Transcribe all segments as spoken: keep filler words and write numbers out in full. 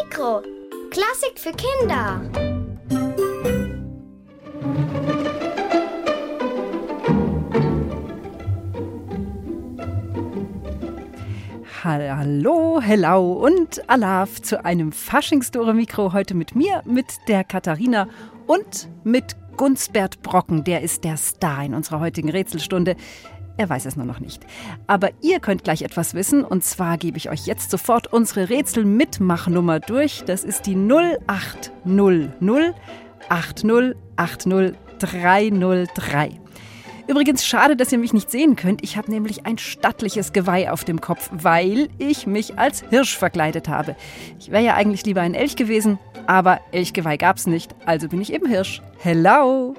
Mikro. Klassik für Kinder. Hallo, hello und Alaf zu einem Faschingsdore Mikro. Heute mit mir, mit der Katharina und mit Gunsbert Brocken. Der ist der Star in unserer heutigen Rätselstunde. Er weiß es nur noch nicht. Aber ihr könnt gleich etwas wissen. Und zwar gebe ich euch jetzt sofort unsere Rätsel-Mitmachnummer durch. Das ist die null acht null null acht null acht null drei null drei. Übrigens schade, dass ihr mich nicht sehen könnt. Ich habe nämlich ein stattliches Geweih auf dem Kopf, weil ich mich als Hirsch verkleidet habe. Ich wäre ja eigentlich lieber ein Elch gewesen, aber Elchgeweih gab's nicht, also bin ich eben Hirsch. Hello!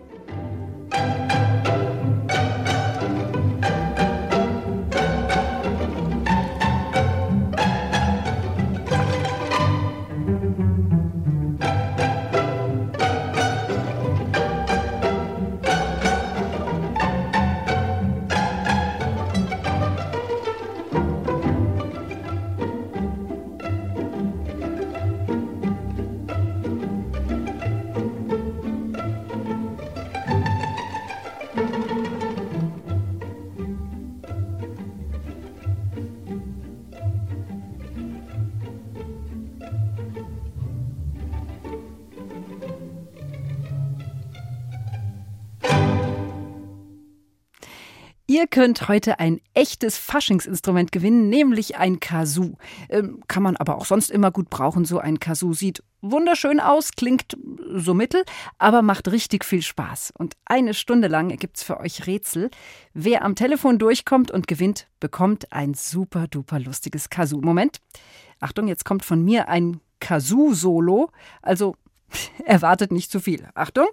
Ihr könnt heute ein echtes Faschingsinstrument gewinnen, nämlich ein Kazoo. Ähm, kann man aber auch sonst immer gut brauchen. So ein Kazoo sieht wunderschön aus, klingt so mittel, aber macht richtig viel Spaß. Und eine Stunde lang gibt's für euch Rätsel. Wer am Telefon durchkommt und gewinnt, bekommt ein super duper lustiges Kazoo. Moment, Achtung, jetzt kommt von mir ein Kazoo-Solo. Also erwartet nicht zu viel. Achtung.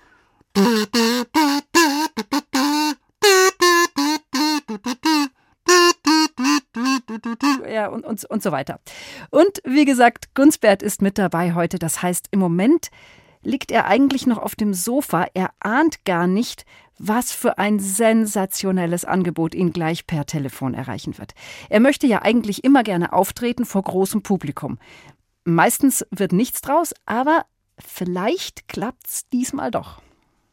Ja, und, und, und so weiter. Und wie gesagt, Gunsbert ist mit dabei heute. Das heißt, im Moment liegt er eigentlich noch auf dem Sofa. Er ahnt gar nicht, was für ein sensationelles Angebot ihn gleich per Telefon erreichen wird. Er möchte ja eigentlich immer gerne auftreten vor großem Publikum. Meistens wird nichts draus, aber vielleicht klappt's diesmal doch.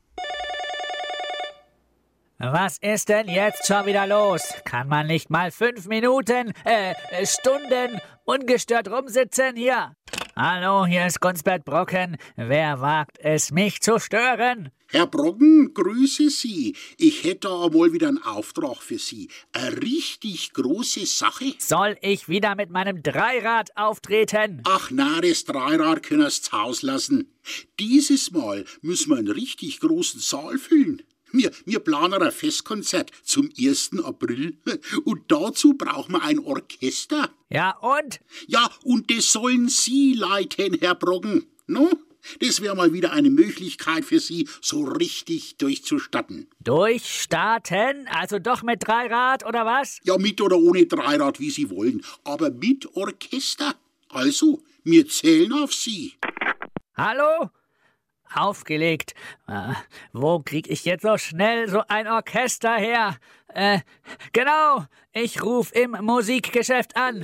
Was ist denn jetzt schon wieder los? Kann man nicht mal fünf Minuten, äh, Stunden ungestört rumsitzen hier? Hallo, hier ist Gunsbert Brocken. Wer wagt es, mich zu stören? Herr Brocken, grüße Sie. Ich hätte einmal wieder einen Auftrag für Sie. Eine richtig große Sache. Soll ich wieder mit meinem Dreirad auftreten? Ach na, das Dreirad können Sie zu Hause lassen. Dieses Mal müssen wir einen richtig großen Saal füllen. Wir, wir planen ein Festkonzert zum ersten April und dazu brauchen wir ein Orchester. Ja, und? Ja, und das sollen Sie leiten, Herr Brocken. No? Das wäre mal wieder eine Möglichkeit für Sie, so richtig durchzustatten. Durchstarten? Also doch mit Dreirad, oder was? Ja, mit oder ohne Dreirad, wie Sie wollen, aber mit Orchester. Also, wir zählen auf Sie. Hallo? Aufgelegt. Äh, wo krieg ich jetzt so schnell so ein Orchester her? Äh, genau, ich ruf im Musikgeschäft an.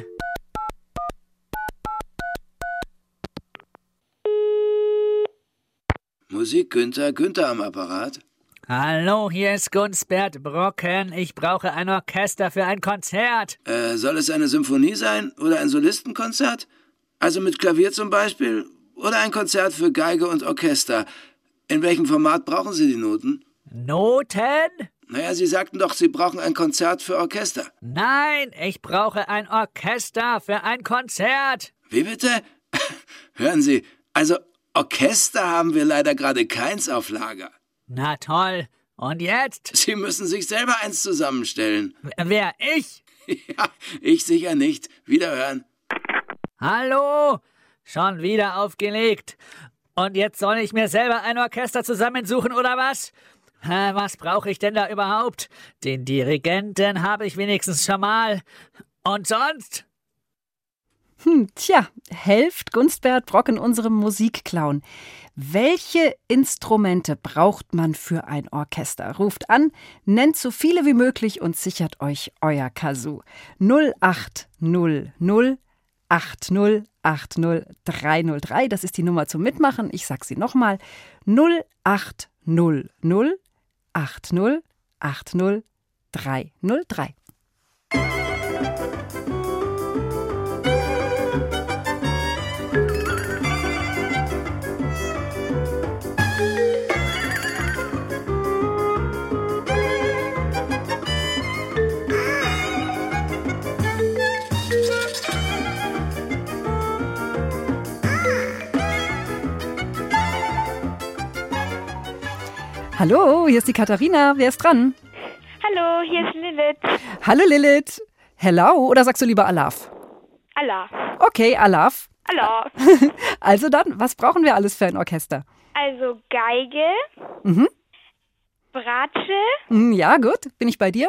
Musik Günther, Günther am Apparat. Hallo, hier ist Gunsbert Brocken. Ich brauche ein Orchester für ein Konzert. Äh, soll es eine Symphonie sein oder ein Solistenkonzert? Also mit Klavier zum Beispiel? Oder ein Konzert für Geige und Orchester. In welchem Format brauchen Sie die Noten? Noten? Naja, Sie sagten doch, Sie brauchen ein Konzert für Orchester. Nein, ich brauche ein Orchester für ein Konzert. Wie bitte? Hören Sie, also Orchester haben wir leider gerade keins auf Lager. Na toll. Und jetzt? Sie müssen sich selber eins zusammenstellen. Wer, ich? Ja, ich sicher nicht. Wiederhören. Hallo? Schon wieder aufgelegt. Und jetzt soll ich mir selber ein Orchester zusammensuchen, oder was? Was brauche ich denn da überhaupt? Den Dirigenten habe ich wenigstens schon mal. Und sonst? Hm, tja, helft Gunsbert Brocken unserem Musikclown. Welche Instrumente braucht man für ein Orchester? Ruft an, nennt so viele wie möglich und sichert euch euer Kazoo. null acht null null acht null acht null drei null drei. Das ist die Nummer zum Mitmachen. Ich sage sie nochmal. null acht null null acht null acht null drei null drei. Hallo, hier ist die Katharina. Wer ist dran? Hallo, hier ist Lilith. Hallo Lilith. Hello oder sagst du lieber Alaf? Allah. Okay, Alaf. Allah. Also dann, was brauchen wir alles für ein Orchester? Also Geige, Mhm. Bratsche, Hm, ja, gut. Bin ich bei dir?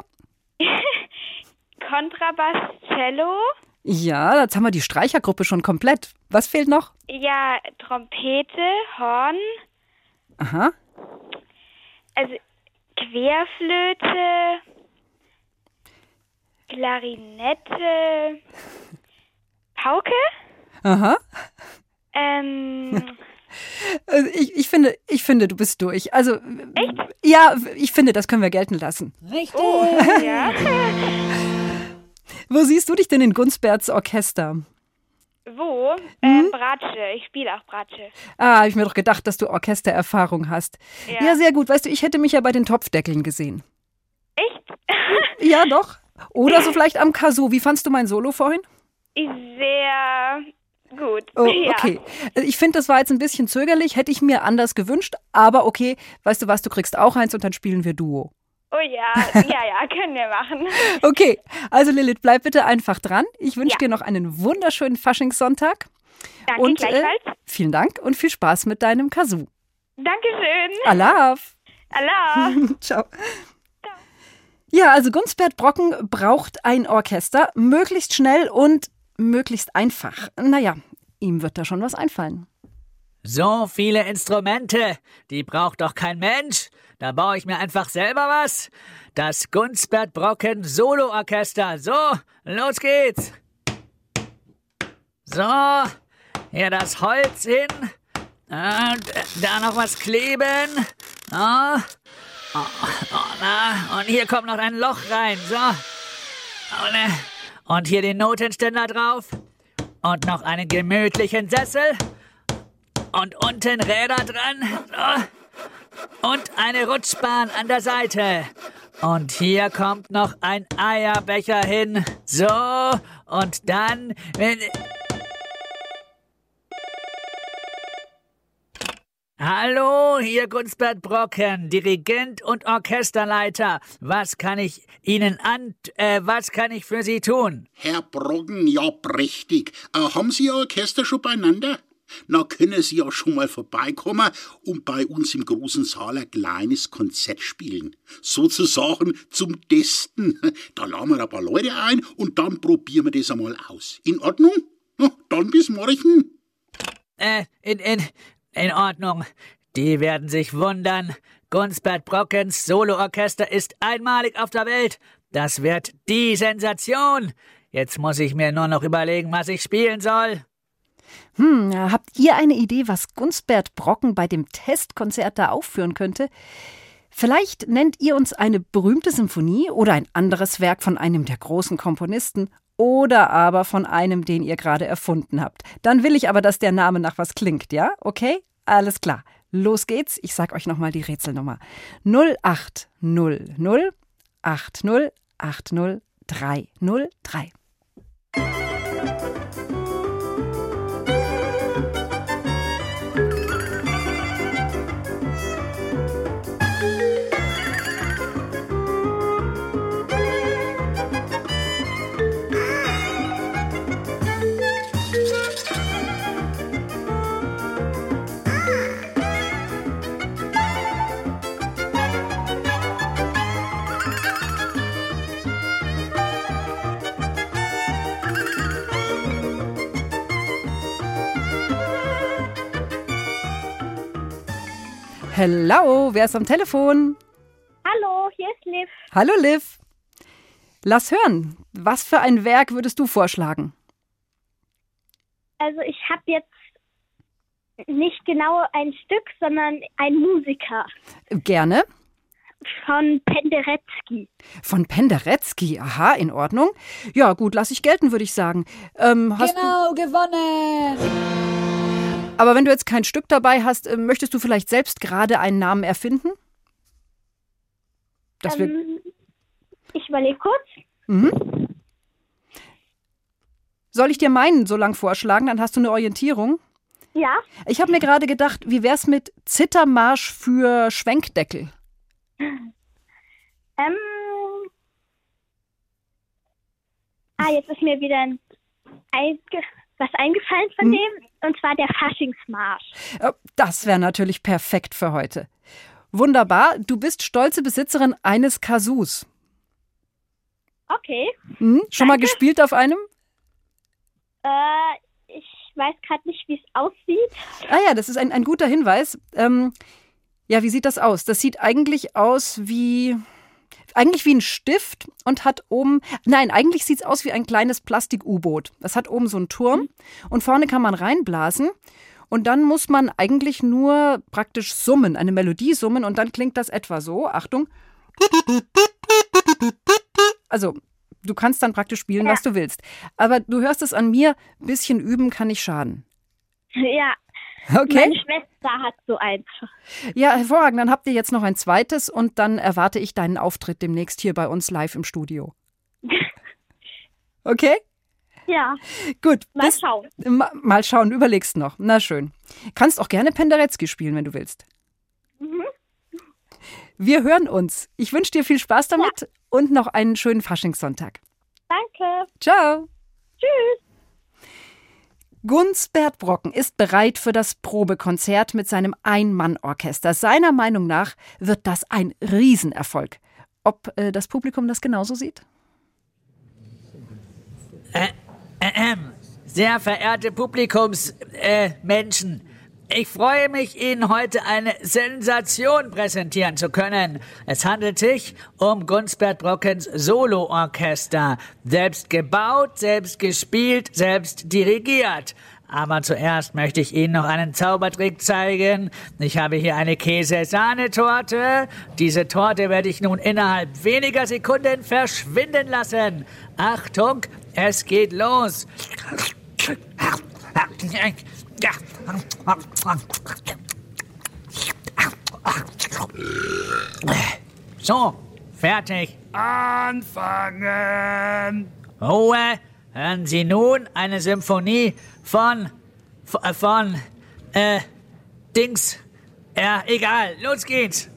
Kontrabass, Cello, Ja, jetzt haben wir die Streichergruppe schon komplett. Was fehlt noch? ja, Trompete, Horn, Aha. also Querflöte, Klarinette, Pauke, Aha. ähm, Also ich, ich, finde, ich finde, du bist durch. Also, echt? Ja, ich finde, das können wir gelten lassen. Richtig. ja, Wo siehst du dich denn in Gunsberts Orchester? wo? Ähm, Bratsche, ich spiele auch Bratsche. Ah, habe ich mir doch gedacht, dass du Orchestererfahrung hast. Ja. Ja. sehr gut. Weißt du, ich hätte mich ja bei den Topfdeckeln gesehen. Echt? Ja, doch. Oder so vielleicht am Kazoo. Wie fandst du mein Solo vorhin? Sehr gut. Oh, ja. okay. Ich finde, das war jetzt ein bisschen zögerlich. Hätte ich mir anders gewünscht. Aber okay, weißt du was, du kriegst auch eins und dann spielen wir Duo. Oh ja, ja, ja, können wir machen. Okay, also Lilith, bleib bitte einfach dran. Ich wünsche Ja. dir noch einen wunderschönen Faschingssonntag. Danke Und äh, gleichfalls. vielen Dank und viel Spaß mit deinem Kazoo. Dankeschön. Alaf. Allah. Ciao. Ja, also Gunsbert Brocken braucht ein Orchester, möglichst schnell und möglichst einfach. Naja, ihm wird da schon was einfallen. So viele Instrumente, die braucht doch kein Mensch. Da baue ich mir einfach selber was. Das Gunsbert Brocken Solo-Orchester. So, los geht's. So, hier das Holz hin. Und da noch was kleben. Oh. Oh, oh, na, und hier kommt noch ein Loch rein. So. Und, äh, und hier den Notenständer drauf. Und noch einen gemütlichen Sessel. Und unten Räder dran. So. Und eine Rutschbahn an der Seite. Und hier kommt noch ein Eierbecher hin. So. Und dann... Wenn Hallo, hier Gunsbert Brocken, Dirigent und Orchesterleiter. Was kann ich Ihnen an... Äh, was kann ich für Sie tun? Herr Brocken, ja prächtig. Äh, haben Sie Ihr Orchester schon beieinander? Na, können Sie ja schon mal vorbeikommen und bei uns im großen Saal ein kleines Konzert spielen. Sozusagen zum Testen. Da laden wir ein paar Leute ein und dann probieren wir das einmal aus. In Ordnung? Na, dann bis morgen. Äh, in, in, in Ordnung. Die werden sich wundern. Gunsbert Brockens Soloorchester ist einmalig auf der Welt. Das wird die Sensation. Jetzt muss ich mir nur noch überlegen, was ich spielen soll. Hm, habt ihr eine Idee, was Gunsbert Brocken bei dem Testkonzert da aufführen könnte? Vielleicht nennt ihr uns eine berühmte Symphonie oder ein anderes Werk von einem der großen Komponisten oder aber von einem, den ihr gerade erfunden habt. Dann will ich aber, dass der Name nach was klingt, ja? Okay? Alles klar. Los geht's. Ich sag euch nochmal die Rätselnummer. null acht null null acht null acht null drei null drei. Hello, wer ist am Telefon? Hallo, hier ist Liv. Hallo Liv. Lass hören, was für ein Werk würdest du vorschlagen? Also ich habe jetzt nicht genau ein Stück, sondern ein Musiker Gerne. von Penderecki. Von Penderecki. Aha, in Ordnung. Ja, gut, lass ich gelten, würde ich sagen. Ähm, hast Genau, gewonnen! du, aber wenn du jetzt kein Stück dabei hast, äh, möchtest du vielleicht selbst gerade einen Namen erfinden? Dass wir, Ähm, ich überlege kurz. mhm. Soll ich dir meinen so lang vorschlagen? Dann hast du eine Orientierung. Ja, Ich habe mir gerade gedacht, wie wär's mit Zittermarsch für Schwenkdeckel? ähm. Ah, jetzt ist mir wieder ein Einge was eingefallen von Hm. dem, und zwar der Faschingsmarsch. Äh, Das wäre natürlich perfekt für heute. Wunderbar, du bist stolze Besitzerin eines Kasus. Okay, Hm? Schon mal Danke. gespielt auf einem? äh, ich weiß gerade nicht, wie es aussieht. Ah ja, das ist ein, ein guter Hinweis. Ähm, ja, wie sieht das aus? Das sieht eigentlich aus wie... Eigentlich wie ein Stift und hat oben... Nein, eigentlich sieht es aus wie ein kleines Plastik-U-Boot. Das hat oben so einen Turm und vorne kann man reinblasen. Und dann muss man eigentlich nur praktisch summen, eine Melodie summen und dann klingt das etwa so. Achtung. Also, du kannst dann praktisch spielen, Ja. was du willst. Aber du hörst es an mir, ein bisschen üben kann nicht schaden. Ja, Okay? meine Schwester hat so eins. Ja, hervorragend. Dann habt ihr jetzt noch ein zweites und dann erwarte ich deinen Auftritt demnächst hier bei uns live im Studio. Okay? Ja, Gut. mal bis- schauen. Ma- Mal schauen, überlegst noch. Na schön. Kannst auch gerne Penderecki spielen, wenn du willst. Mhm. Wir hören uns. Ich wünsche dir viel Spaß damit und noch einen schönen Faschingssonntag. Danke. Ciao. Tschüss. Gunsbert Brocken ist bereit für das Probekonzert mit seinem Ein-Mann-Orchester. Seiner Meinung nach wird das ein Riesenerfolg. Ob äh, das Publikum das genauso sieht? Äh, ähm, sehr verehrte Publikumsmenschen, äh, Menschen, ich freue mich, Ihnen heute eine Sensation präsentieren zu können. Es handelt sich um Gunsbert Brockens Soloorchester. Selbst gebaut, selbst gespielt, selbst dirigiert. Aber zuerst möchte ich Ihnen noch einen Zaubertrick zeigen. Ich habe hier eine Käse-Sahnetorte. Diese Torte werde ich nun innerhalb weniger Sekunden verschwinden lassen. Achtung, es geht los. So, fertig. Anfangen! Ruhe. Hören Sie nun eine Symphonie von, von, von, äh, Dings. Ja, egal. Los geht's.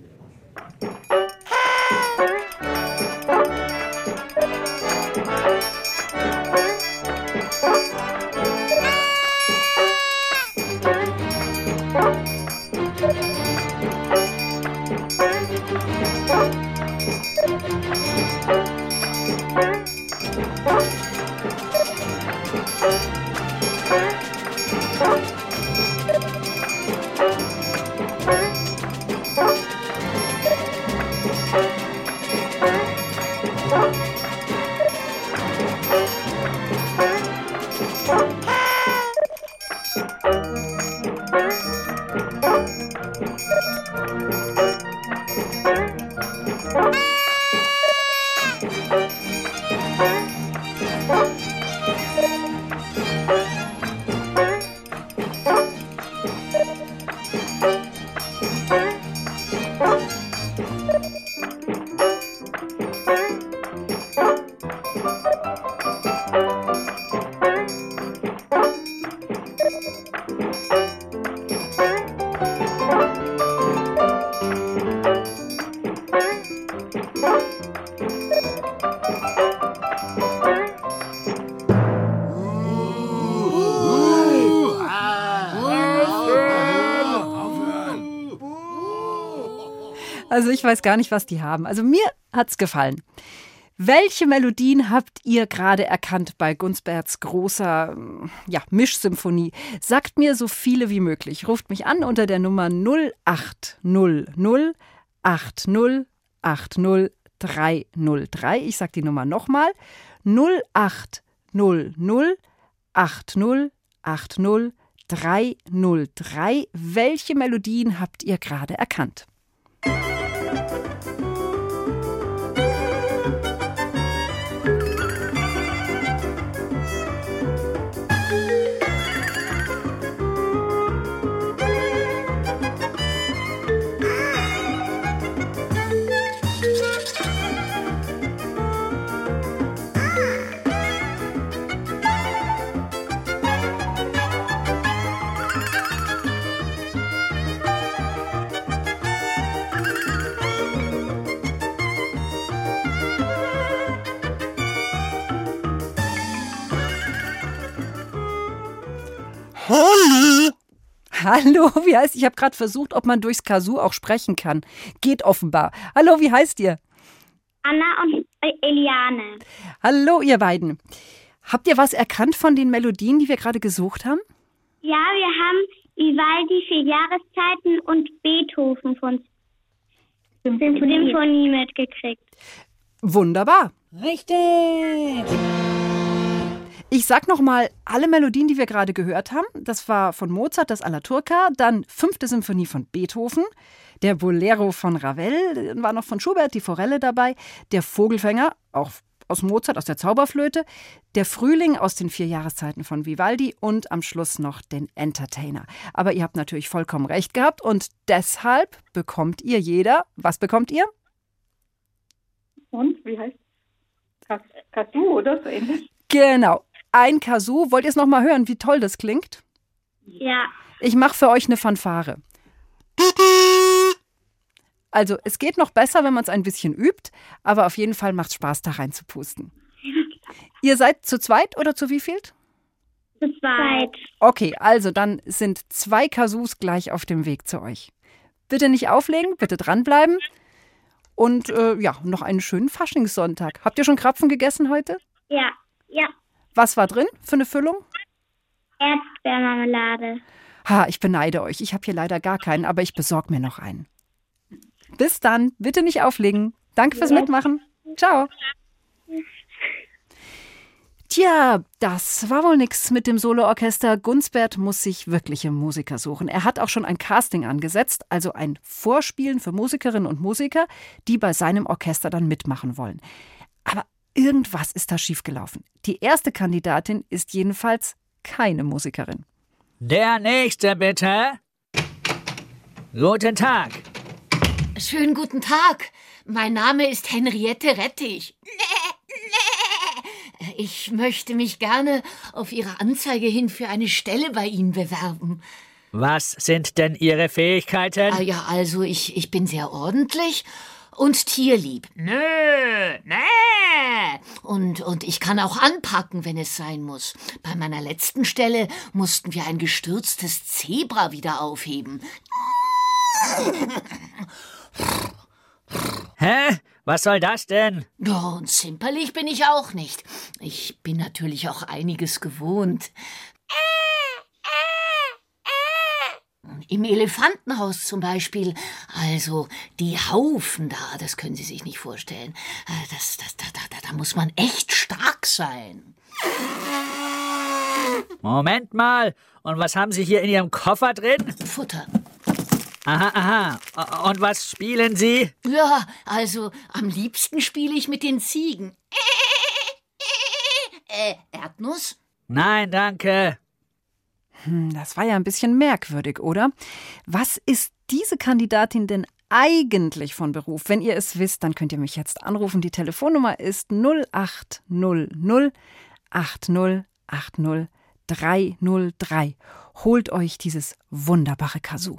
Also ich weiß gar nicht, was die haben. Also mir hat's gefallen. Welche Melodien habt ihr gerade erkannt bei Gunsberts großer ja, Mischsymphonie? Sagt mir so viele wie möglich. Ruft mich an unter der Nummer null acht null null acht null acht null drei null drei. Ich sag die Nummer nochmal. null acht null null acht null acht null drei null drei. Welche Melodien habt ihr gerade erkannt? Hallo! Hallo, wie heißt? Ich habe gerade versucht, ob man durchs Kazoo auch sprechen kann. Geht offenbar. Hallo, wie heißt ihr? Anna und Eliane. Hallo, ihr beiden. Habt ihr was erkannt von den Melodien, die wir gerade gesucht haben? Ja, wir haben Vivaldi vier Jahreszeiten und Beethoven von Symphonie, Symphonie mitgekriegt. Wunderbar. Richtig! Ich sag noch mal alle Melodien, die wir gerade gehört haben. Das war von Mozart, das Alla Turca, dann Fünfte Symphonie von Beethoven, der Bolero von Ravel, war noch von Schubert, die Forelle dabei, der Vogelfänger, auch aus Mozart, aus der Zauberflöte, der Frühling aus den vier Jahreszeiten von Vivaldi und am Schluss noch den Entertainer. Aber ihr habt natürlich vollkommen recht gehabt und deshalb bekommt ihr jeder, was bekommt ihr? Und, wie heißt es? Kazoo oder so ähnlich? Genau, ein Kazoo. Wollt ihr es noch mal hören, wie toll das klingt? Ja. Ich mache für euch eine Fanfare. Also, es geht noch besser, wenn man es ein bisschen übt, aber auf jeden Fall macht es Spaß, da reinzupusten. Ihr seid zu zweit oder zu wie vielt? Zu zweit. Okay, also dann sind zwei Kazoos gleich auf dem Weg zu euch. Bitte nicht auflegen, bitte dranbleiben. Und äh, ja, noch einen schönen Faschingssonntag. Habt ihr schon Krapfen gegessen heute? Ja. Ja. Was war drin für eine Füllung? Erdbeermarmelade. Ha, ich beneide euch. Ich habe hier leider gar keinen, aber ich besorge mir noch einen. Bis dann. Bitte nicht auflegen. Danke fürs Mitmachen. Ciao. Tja, das war wohl nix mit dem Soloorchester. Gunsbert muss sich wirkliche Musiker suchen. Er hat auch schon ein Casting angesetzt, also ein Vorspielen für Musikerinnen und Musiker, die bei seinem Orchester dann mitmachen wollen. Aber irgendwas ist da schiefgelaufen. Die erste Kandidatin ist jedenfalls keine Musikerin. Der nächste, bitte. Guten Tag. Schönen guten Tag. Mein Name ist Henriette Rettich. Ich möchte mich gerne auf Ihre Anzeige hin für eine Stelle bei Ihnen bewerben. Was sind denn Ihre Fähigkeiten? Ah ja, also ich, ich bin sehr ordentlich und tierlieb. Nö, nee. Und, und ich kann auch anpacken, wenn es sein muss. Bei meiner letzten Stelle mussten wir ein gestürztes Zebra wieder aufheben. Hä? Was soll das denn? Ja, und zimperlich bin ich auch nicht. Ich bin natürlich auch einiges gewohnt. Im Elefantenhaus zum Beispiel. Also die Haufen da, das können Sie sich nicht vorstellen. Das, das, da, da, da muss man echt stark sein. Moment mal. Und was haben Sie hier in Ihrem Koffer drin? Futter. Aha, aha. Und was spielen Sie? Ja, also am liebsten spiele ich mit den Ziegen. Äh, Erdnuss? Nein, danke. Hm, das war ja ein bisschen merkwürdig, oder? Was ist diese Kandidatin denn eigentlich von Beruf? Wenn ihr es wisst, dann könnt ihr mich jetzt anrufen. Die Telefonnummer ist null acht null null acht null acht null drei null drei. Holt euch dieses wunderbare Kazoo.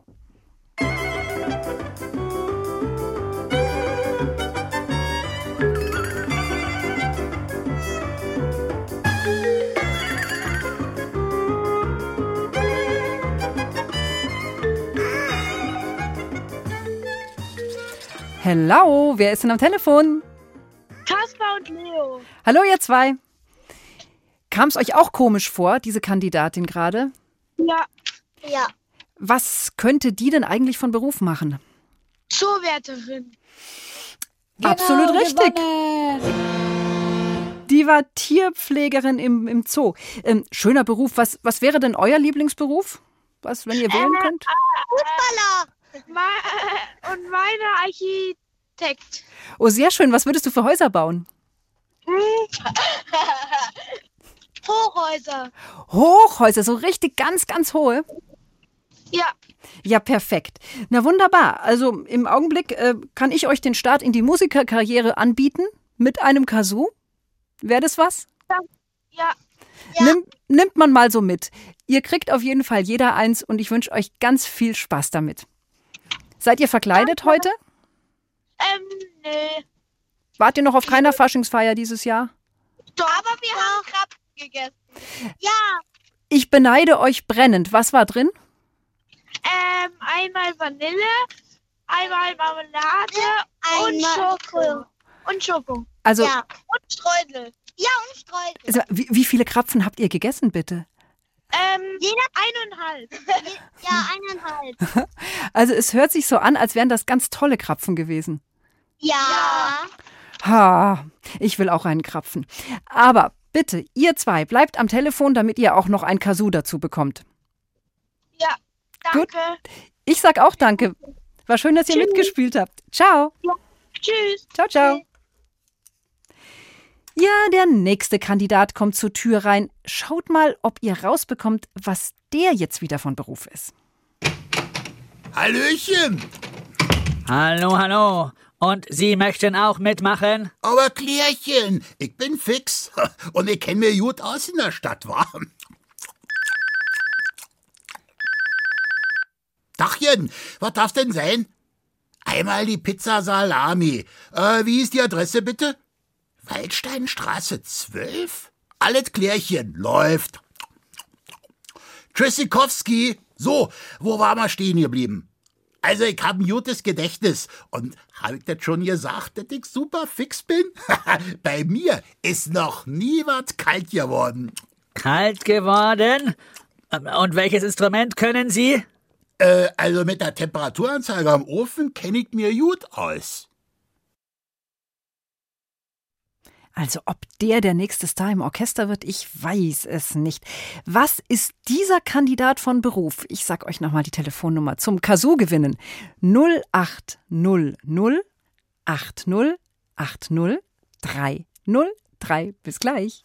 Hallo, wer ist denn am Telefon? Kaspar und Leo. Hallo, ihr zwei. Kam es euch auch komisch vor, diese Kandidatin gerade? Ja. Ja. Was könnte die denn eigentlich von Beruf machen? Zoowärterin. Absolut richtig. Die war Tierpflegerin im, im Zoo. Ähm, schöner Beruf. Was, was wäre denn euer Lieblingsberuf? Was, wenn ihr wählen äh, könnt? Fußballer. Und meine Architekt. Oh, sehr schön. Was würdest du für Häuser bauen? Hochhäuser. Hochhäuser, so richtig ganz, ganz hohe? Ja. Ja, perfekt. Na wunderbar. Also im Augenblick äh, kann ich euch den Start in die Musikerkarriere anbieten mit einem Kazoo. Wäre das was? Ja. Ja. Nimm, nimmt man mal so mit. Ihr kriegt auf jeden Fall jeder eins und ich wünsche euch ganz viel Spaß damit. Seid ihr verkleidet Danke. heute? Ähm, nee. Wart ihr noch auf keiner Faschingsfeier dieses Jahr? Doch. Aber wir haben Krabben gegessen. Ja. Ich beneide euch brennend. Was war drin? Ähm, einmal Vanille, einmal Marmelade und Einmal- Schoko. Und Schoko. Also, Ja. Und Streusel. Ja, und Streusel. also wie, wie viele Krapfen habt ihr gegessen, bitte? Ähm, eineinhalb. Ja, eineinhalb. Also es hört sich so an, als wären das ganz tolle Krapfen gewesen. Ja. Ha, ich will auch einen Krapfen. Aber bitte, ihr zwei, bleibt am Telefon, damit ihr auch noch ein Kazoo dazu bekommt. Ja, danke. Gut. Ich sag auch danke. War schön, dass ihr Tschüss. mitgespielt habt. Ciao. Tschüss. Ciao, ciao. Ja, der nächste Kandidat kommt zur Tür rein. Schaut mal, ob ihr rausbekommt, was der jetzt wieder von Beruf ist. Hallöchen! Hallo, hallo. Und Sie möchten auch mitmachen? Aber Klärchen, ich bin fix. Und ich kenne mir gut aus in der Stadt, wa? Dachchen, was darf's denn sein? Einmal die Pizza Salami. Äh, wie ist die Adresse bitte? Waldsteinstraße zwölf? Alles Klärchen, läuft. Tschüssikowski. So, wo war wir stehen geblieben? Also, ich hab ein gutes Gedächtnis. Und hab ich das schon gesagt, dass ich super fix bin? Bei mir ist noch nie was kalt geworden. Kalt geworden? Und welches Instrument können Sie? Äh, also mit der Temperaturanzeige am Ofen kenne ich mir gut aus. Also ob der der nächste Star im Orchester wird, ich weiß es nicht. Was ist dieser Kandidat von Beruf? Ich sag euch nochmal die Telefonnummer zum Kazoo gewinnen. null acht null null acht null acht null drei null drei. Bis gleich.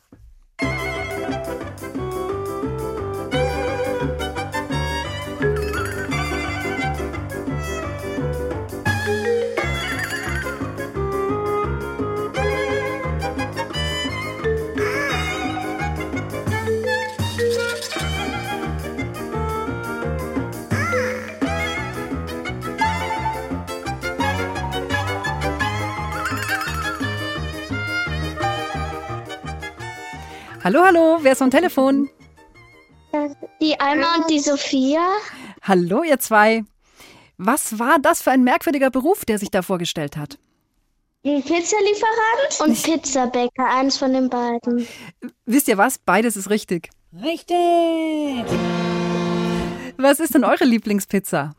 Hallo, hallo, wer ist am Telefon? Die Alma und die Sophia. Hallo, ihr zwei. Was war das für ein merkwürdiger Beruf, der sich da vorgestellt hat? Ein Pizzalieferant und Pizzabäcker, eins von den beiden. Wisst ihr was? Beides ist richtig. Richtig! Was ist denn eure Lieblingspizza?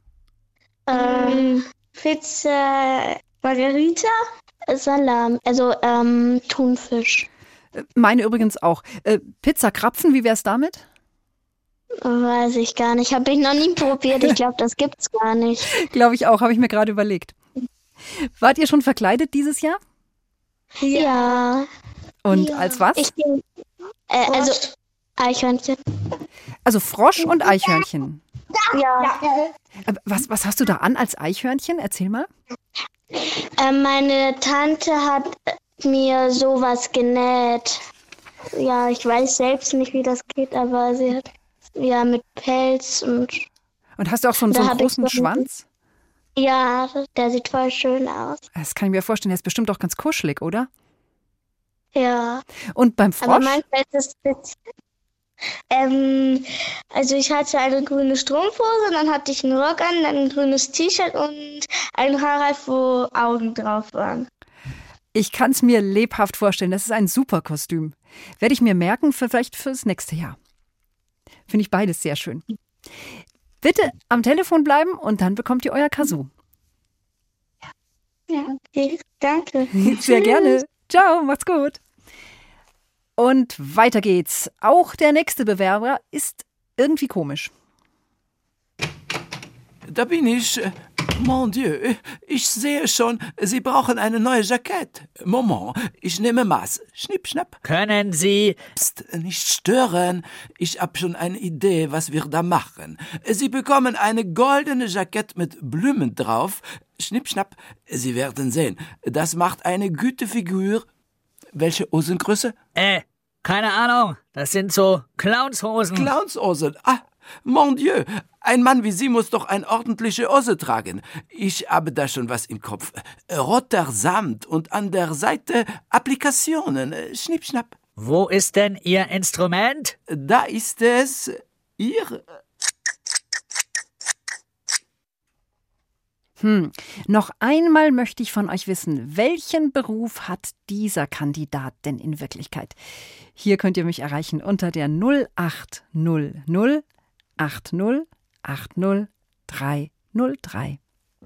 Ähm, Pizza Margherita, Salam, also ähm, Thunfisch. Meine übrigens auch. Äh, Pizza Krapfen, wie wär's damit? Weiß ich gar nicht. Habe ich noch nie probiert. Ich glaube, das gibt's gar nicht. Glaube ich auch, habe ich mir gerade überlegt. Wart ihr schon verkleidet dieses Jahr? Ja. Und ja. als was? Ich bin, äh, also Eichhörnchen. Also Frosch und Eichhörnchen. Ja. Aber Was, was hast du da an als Eichhörnchen? Erzähl mal. Äh, meine Tante hat mir sowas genäht. Ja, ich weiß selbst nicht, wie das geht, aber sie hat ja mit Pelz und... Und hast du auch so, einen- so Da einen hab ich großen so- Schwanz? Ja, der sieht voll schön aus. Das kann ich mir vorstellen, der ist bestimmt auch ganz kuschelig, oder? Ja. Und beim Aber Frosch? manchmal ist es witzig. Ähm, also ich hatte eine grüne Strumpfhose, dann hatte ich einen Rock an, dann ein grünes T-Shirt und ein Haarreif, wo Augen drauf waren. Ich kann es mir lebhaft vorstellen. Das ist ein super Kostüm. Werde ich mir merken, für, vielleicht fürs nächste Jahr. Finde ich beides sehr schön. Bitte am Telefon bleiben und dann bekommt ihr euer Kazoo. Ja, okay, danke. Sehr gerne. Ciao, macht's gut. Und weiter geht's. Auch der nächste Bewerber ist irgendwie komisch. Da bin ich. Mon Dieu, ich sehe schon, Sie brauchen eine neue Jackette. Moment, ich nehme Maß. Schnipp, schnapp. Können Sie... Psst, nicht stören. Ich habe schon eine Idee, was wir da machen. Sie bekommen eine goldene Jackette mit Blumen drauf. Schnipp, schnapp. Sie werden sehen, das macht eine gute Figur. Welche Hosengröße? Äh, keine Ahnung. Das sind so Clownshosen. Clownshosen? Ah, mon Dieu. Ein Mann wie Sie muss doch eine ordentliche Hose tragen. Ich habe da schon was im Kopf. Roter Samt und an der Seite Applikationen. Schnipp, schnapp. Wo ist denn Ihr Instrument? Da ist es. Ihr... Hm, noch einmal möchte ich von euch wissen, welchen Beruf hat dieser Kandidat denn in Wirklichkeit? Hier könnt ihr mich erreichen unter der null acht null null acht null acht null drei null drei.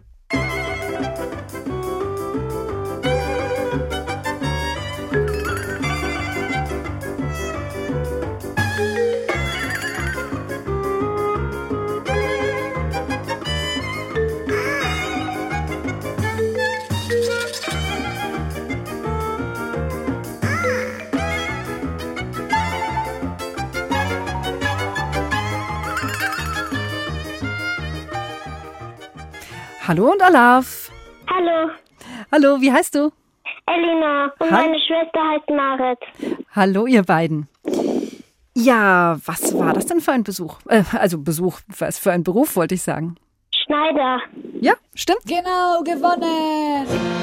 Hallo und Alaf. Hallo, Hallo, wie heißt du? Elina und Ha- meine Schwester heißt Marit. Hallo, ihr beiden. Ja, was war das denn für ein Besuch? Äh, also Besuch, was für ein Beruf, wollte ich sagen. Schneider. Ja, stimmt. Genau, gewonnen!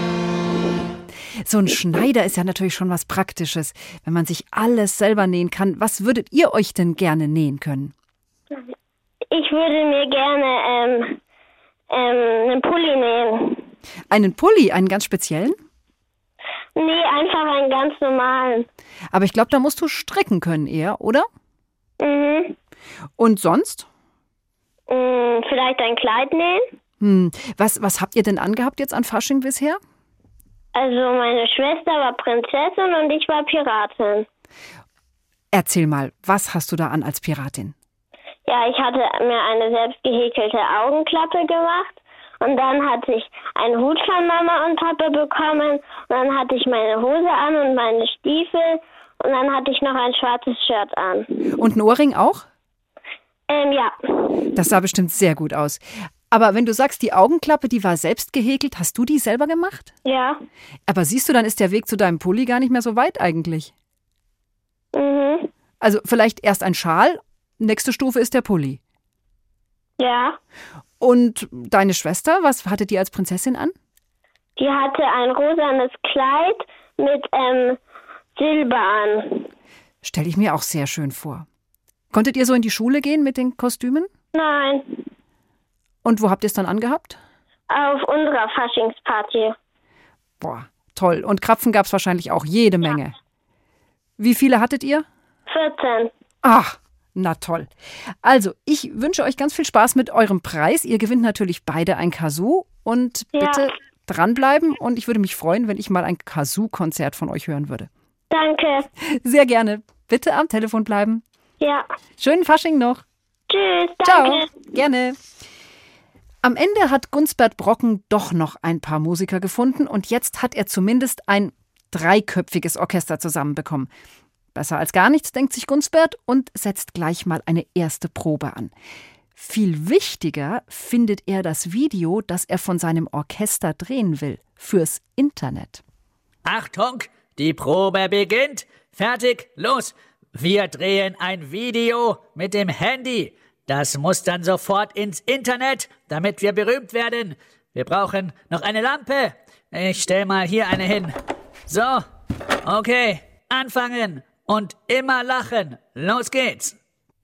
So ein Schneider ist ja natürlich schon was Praktisches, wenn man sich alles selber nähen kann. Was würdet ihr euch denn gerne nähen können? Ich würde mir gerne ähm, ähm, einen Pulli nähen. Einen Pulli, einen ganz speziellen? Nee, einfach einen ganz normalen. Aber ich glaube, da musst du stricken können eher, oder? Mhm. Und sonst? Mm, vielleicht ein Kleid nähen. Hm, was, was habt ihr denn angehabt jetzt an Fasching bisher? Also meine Schwester war Prinzessin und ich war Piratin. Erzähl mal, was hast du da an als Piratin? Ja, ich hatte mir eine selbst gehäkelte Augenklappe gemacht und dann hatte ich einen Hut von Mama und Papa bekommen und dann hatte ich meine Hose an und meine Stiefel und dann hatte ich noch ein schwarzes Shirt an. Und ein Ohrring auch? Ähm, ja. Das sah bestimmt sehr gut aus. Aber wenn du sagst, die Augenklappe, die war selbst gehäkelt, hast du die selber gemacht? Ja. Aber siehst du, dann ist der Weg zu deinem Pulli gar nicht mehr so weit eigentlich. Mhm. Also vielleicht erst ein Schal, nächste Stufe ist der Pulli. Ja. Und deine Schwester, was hatte die als Prinzessin an? Die hatte ein rosanes Kleid mit ähm, Silber an. Stelle ich mir auch sehr schön vor. Konntet ihr so in die Schule gehen mit den Kostümen? Nein, Und wo habt ihr es dann angehabt? auf unserer Faschingsparty. Boah, toll. Und Krapfen gab es wahrscheinlich auch jede Menge. Wie viele hattet ihr? vierzehn. Ach, na toll. Also, ich wünsche euch ganz viel Spaß mit eurem Preis. Ihr gewinnt natürlich beide ein Kazoo. Und Ja. bitte dranbleiben. Und ich würde mich freuen, wenn ich mal ein Kazoo-Konzert von euch hören würde. Danke. Sehr gerne. Bitte am Telefon bleiben. Ja. Schönen Fasching noch. Tschüss, Ciao. danke. Gerne. Am Ende hat Gunsbert Brocken doch noch ein paar Musiker gefunden und jetzt hat er zumindest ein dreiköpfiges Orchester zusammenbekommen. Besser als gar nichts, denkt sich Gunsbert und setzt gleich mal eine erste Probe an. Viel wichtiger findet er das Video, das er von seinem Orchester drehen will, fürs Internet. Achtung, die Probe beginnt. Fertig, los. Wir drehen ein Video mit dem Handy. Das muss dann sofort ins Internet, damit wir berühmt werden. Wir brauchen noch eine Lampe. Ich stell mal hier eine hin. So, okay, anfangen und immer lachen. Los geht's.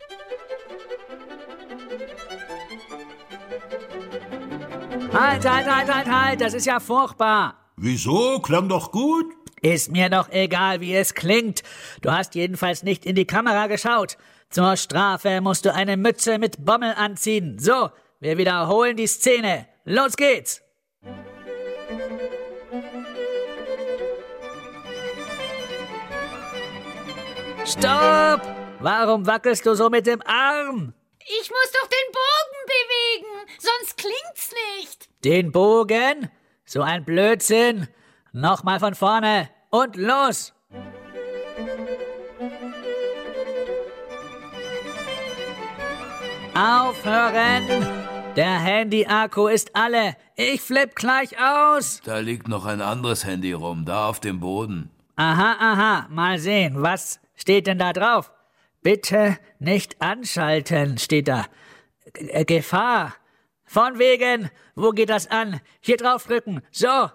Halt, halt, halt, halt, halt, das ist ja furchtbar. Wieso? Klang doch gut. Ist mir doch egal, wie es klingt. Du hast jedenfalls nicht in die Kamera geschaut. Zur Strafe musst du eine Mütze mit Bommel anziehen. So, wir wiederholen die Szene. Los geht's! Stopp! Warum wackelst du so mit dem Arm? Ich muss doch den Bogen bewegen, sonst klingt's nicht. Den Bogen? So ein Blödsinn. Nochmal von vorne und los! Aufhören! Der Handy-Akku ist alle. Ich flipp gleich aus. Da liegt noch ein anderes Handy rum, da auf dem Boden. Aha, aha. Mal sehen, was steht denn da drauf? Bitte nicht anschalten, steht da. G- Gefahr. Von wegen. Wo geht das an? Hier draufdrücken. So.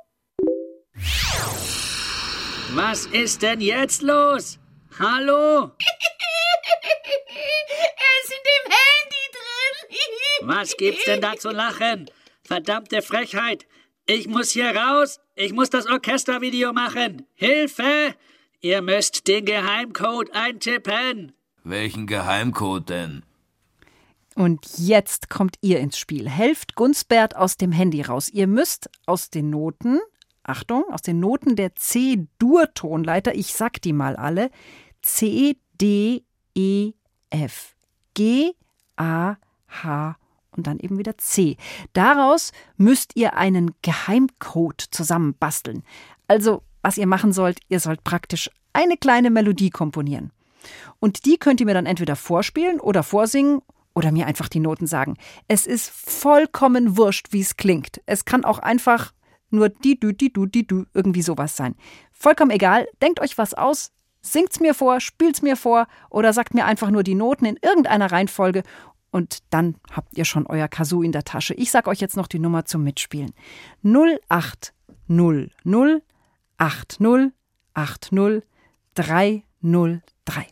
Was ist denn jetzt los? Hallo? Er ist in dem Handy drin. Was gibt's denn da zu lachen? Verdammte Frechheit. Ich muss hier raus. Ich muss das Orchestervideo machen. Hilfe! Ihr müsst den Geheimcode eintippen. Welchen Geheimcode denn? Und jetzt kommt ihr ins Spiel. Helft Gunsbert aus dem Handy raus. Ihr müsst aus den Noten, Achtung, aus den Noten der C-Dur-Tonleiter, ich sag die mal alle, C, D, E, F, G, A, H und dann eben wieder C. Daraus müsst ihr einen Geheimcode zusammenbasteln. Also, was ihr machen sollt, ihr sollt praktisch eine kleine Melodie komponieren. Und die könnt ihr mir dann entweder vorspielen oder vorsingen oder mir einfach die Noten sagen. Es ist vollkommen wurscht, wie es klingt. Es kann auch einfach nur die, du, die, du, die, du, irgendwie sowas sein. Vollkommen egal, denkt euch was aus, singt's mir vor, spielt's mir vor oder sagt mir einfach nur die Noten in irgendeiner Reihenfolge und dann habt ihr schon euer Kazoo in der Tasche. Ich sag euch jetzt noch die Nummer zum Mitspielen. null acht null null acht null acht null drei null drei.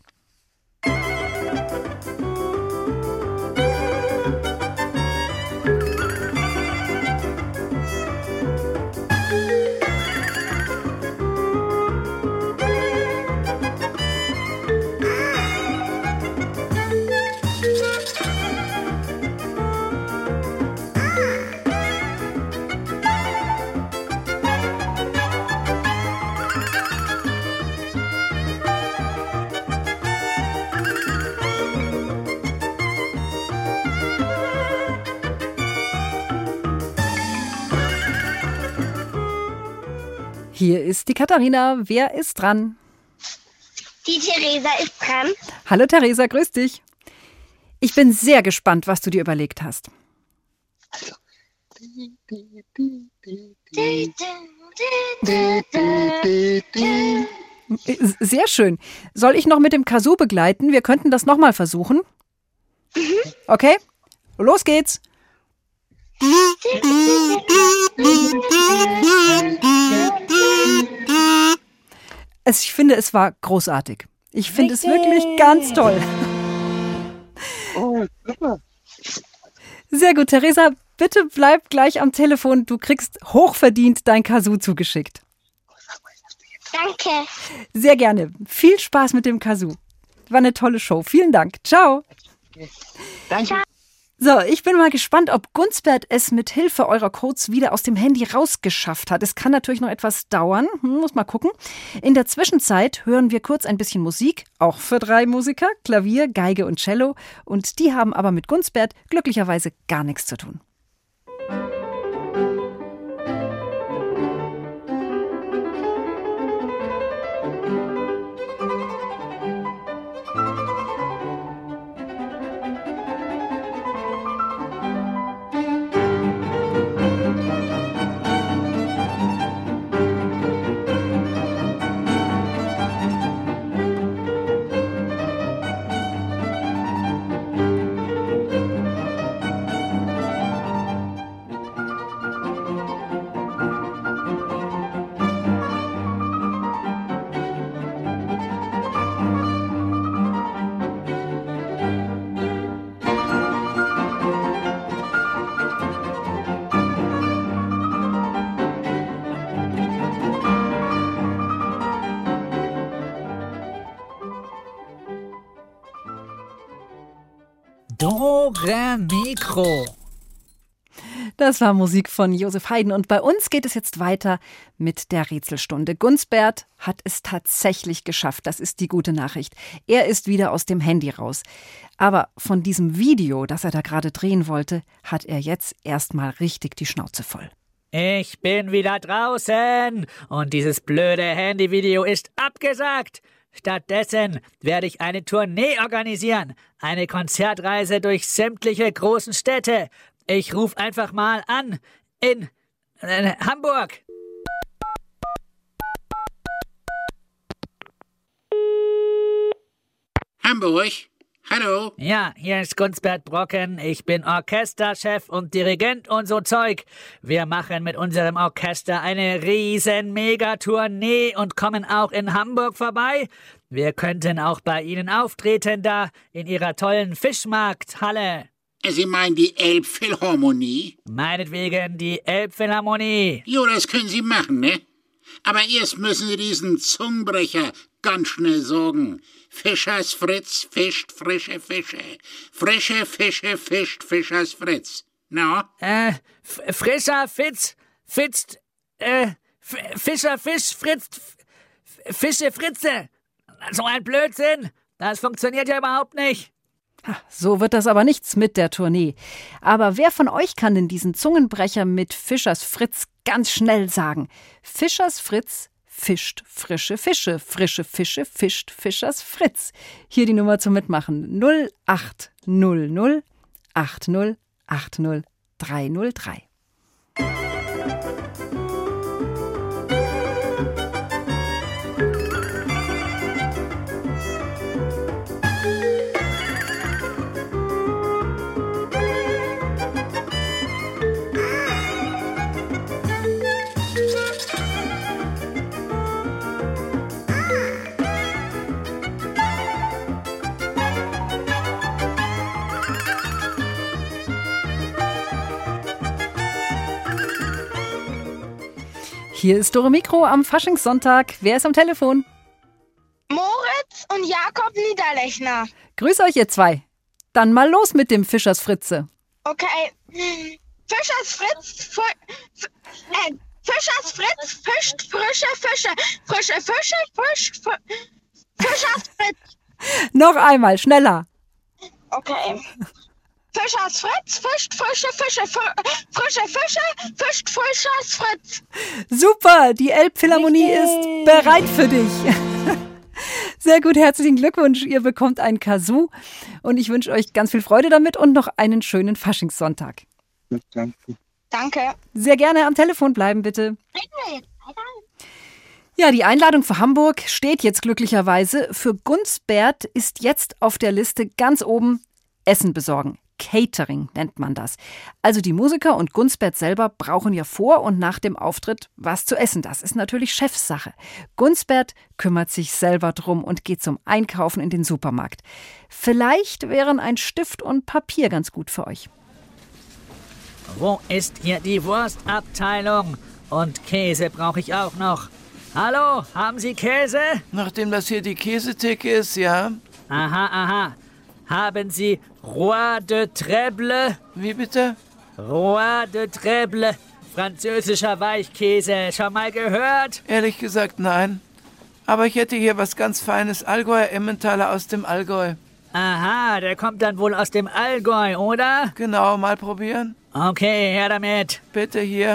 Hier ist die Katharina. Wer ist dran? Die Theresa ist dran. Hallo Theresa, grüß dich. Ich bin sehr gespannt, was du dir überlegt hast. Sehr schön. Soll ich noch mit dem Kazoo begleiten? Wir könnten das nochmal versuchen. Okay, los geht's. Es, ich finde, es war großartig. Ich finde es wirklich ganz toll. Oh, super. Sehr gut, Theresa, bitte bleib gleich am Telefon. Du kriegst hochverdient dein Kazoo zugeschickt. Danke. Sehr gerne. Viel Spaß mit dem Kazoo. War eine tolle Show. Vielen Dank. Ciao. Danke. So, ich bin mal gespannt, ob Gunsbert es mit Hilfe eurer Codes wieder aus dem Handy rausgeschafft hat. Es kann natürlich noch etwas dauern, hm, muss mal gucken. In der Zwischenzeit hören wir kurz ein bisschen Musik, auch für drei Musiker, Klavier, Geige und Cello. Und die haben aber mit Gunsbert glücklicherweise gar nichts zu tun. Dore Mikro. Das war Musik von Josef Haydn und bei uns geht es jetzt weiter mit der Rätselstunde. Gunsbert hat es tatsächlich geschafft, das ist die gute Nachricht. Er ist wieder aus dem Handy raus. Aber von diesem Video, das er da gerade drehen wollte, hat er jetzt erstmal richtig die Schnauze voll. Ich bin wieder draußen und dieses blöde Handyvideo ist abgesagt. Stattdessen werde ich eine Tournee organisieren, eine Konzertreise durch sämtliche großen Städte. Ich rufe einfach mal an in äh, Hamburg. Hamburg? Hallo? Ja, hier ist Gunsbert Brocken. Ich bin Orchesterchef und Dirigent und so Zeug. Wir machen mit unserem Orchester eine riesen Megatournee und kommen auch in Hamburg vorbei. Wir könnten auch bei Ihnen auftreten da in Ihrer tollen Fischmarkthalle. Sie meinen die Elbphilharmonie? Meinetwegen die Elbphilharmonie. Jo, das können Sie machen, ne? Aber erst müssen Sie diesen Zungenbrecher ganz schnell sorgen. Fischers Fritz fischt frische Fische. Frische Fische fischt Fischers Fritz. Na? Äh, F frischer Fitz, Fitzt, äh, F Fischer Fisch fritzt, F Fische Fritze. So ein Blödsinn. Das funktioniert ja überhaupt nicht. So wird das aber nichts mit der Tournee. Aber wer von euch kann denn diesen Zungenbrecher mit Fischers Fritz ganz schnell sagen? Fischers Fritz fischt frische Fische. Frische Fische fischt Fischers Fritz. Hier die Nummer zum Mitmachen. null acht null null acht null acht null drei null drei. Hier ist Dore Mikro am Faschingssonntag. Wer ist am Telefon? Moritz und Jakob Niederlechner. Grüß euch, ihr zwei. Dann mal los mit dem Fischers Fritze. Okay. Fischers Fritz, F äh, Fischers Fritz fischt frische Fische. Frische Fische, frisch, Fischers Fritz. Noch einmal, schneller. Okay. Fischers Fritz fischt frische Fische. Frische Fische fischt Fischers Fritz. Super, die Elbphilharmonie ist bereit für dich. Sehr gut, herzlichen Glückwunsch. Ihr bekommt ein Kazoo und ich wünsche euch ganz viel Freude damit und noch einen schönen Faschingssonntag. Danke. Danke. Sehr gerne am Telefon bleiben, bitte. Ja, die Einladung für Hamburg steht jetzt glücklicherweise. Für Gunsbert ist jetzt auf der Liste ganz oben Essen besorgen. Catering nennt man das. Also die Musiker und Gunsbert selber brauchen ja vor und nach dem Auftritt was zu essen. Das ist natürlich Chefsache. Gunsbert kümmert sich selber drum und geht zum Einkaufen in den Supermarkt. Vielleicht wären ein Stift und Papier ganz gut für euch. Wo ist hier die Wurstabteilung? Und Käse brauche ich auch noch. Hallo, haben Sie Käse? Nachdem das hier die Käsetheke ist, ja. Aha, aha. Haben Sie Roi de Treble? Wie bitte? Roi de Treble, französischer Weichkäse. Schon mal gehört? Ehrlich gesagt, nein. Aber ich hätte hier was ganz Feines. Allgäuer Emmentaler aus dem Allgäu. Aha, der kommt dann wohl aus dem Allgäu, oder? Genau, mal probieren. Okay, her damit. Bitte hier.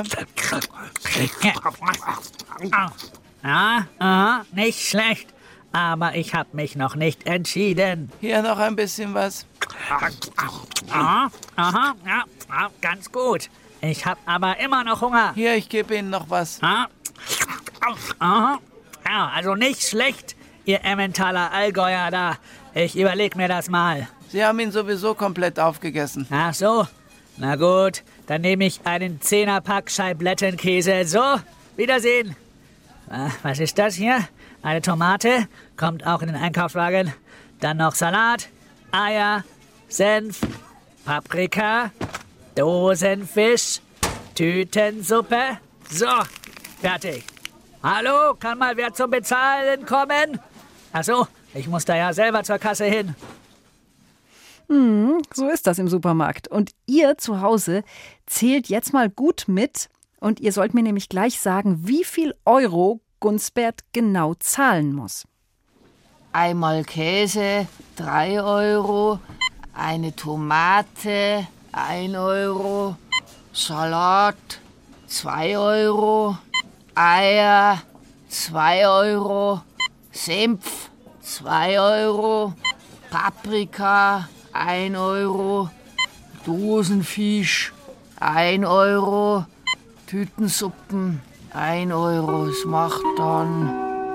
Ja, aha, nicht schlecht. Aber ich habe mich noch nicht entschieden. Hier noch ein bisschen was. Aha, aha, ja, ja, ganz gut. Ich habe aber immer noch Hunger. Hier, ich gebe Ihnen noch was. Aha, aha, ja, also nicht schlecht, ihr Emmentaler Allgäuer da. Ich überleg mir das mal. Sie haben ihn sowieso komplett aufgegessen. Ach so, na gut, dann nehme ich einen Zehnerpack Scheiblettenkäse. So, Wiedersehen. Ah, was ist das hier? Eine Tomate, kommt auch in den Einkaufswagen. Dann noch Salat, Eier, Senf, Paprika, Dosenfisch, Tütensuppe. So, fertig. Hallo, kann mal wer zum Bezahlen kommen? Ach so, ich muss da ja selber zur Kasse hin. Hm, so ist das im Supermarkt. Und ihr zu Hause zählt jetzt mal gut mit und ihr sollt mir nämlich gleich sagen, wie viel Euro Gunsbert genau zahlen muss. Einmal Käse, drei Euro, eine Tomate, ein Euro, Salat, zwei Euro, Eier, zwei Euro, Senf, zwei Euro, Paprika, ein Euro, Dosenfisch, ein Euro, Tütensuppen, ein Euro. Das macht dann...